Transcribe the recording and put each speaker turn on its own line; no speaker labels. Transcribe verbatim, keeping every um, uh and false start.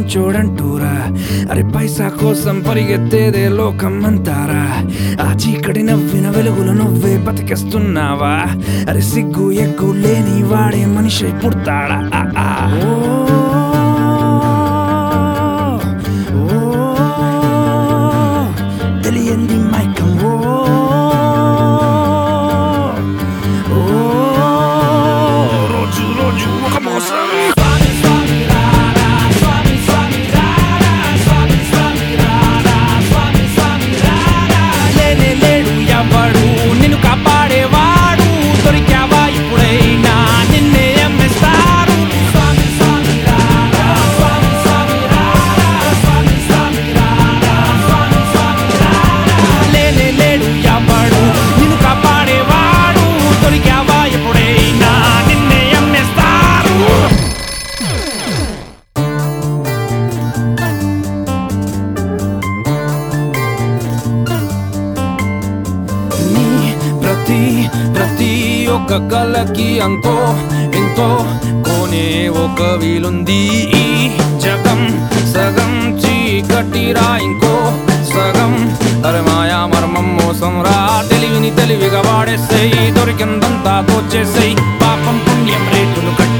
మంచోడంటూరా అరే పైసా కోసం పరిగెత్తేదే లోకం అంటారా ఆ చీకటి నవ్విన వెలుగులు నువ్వే బతికేస్తున్నావా అరే సిగ్గు ఎగ్గు లేని వాడే మనిషి పుడతాడా ఓ తెలియంది మైకం ఓ రోజు రోజు ఒక మోసం ప్రతి ఒక్క కళకి అంతో ఎంతో కోనే ఒక వీలుంది ఈ జగం సగం చీకటిరా ఇంకో సగం అరే మాయా మర్మం మోసం రా తెలివిని తెలివిగా వాడేసేయి దొరికిందంతా దోచేసేయి పాపం పుణ్యం రేటును కట్టి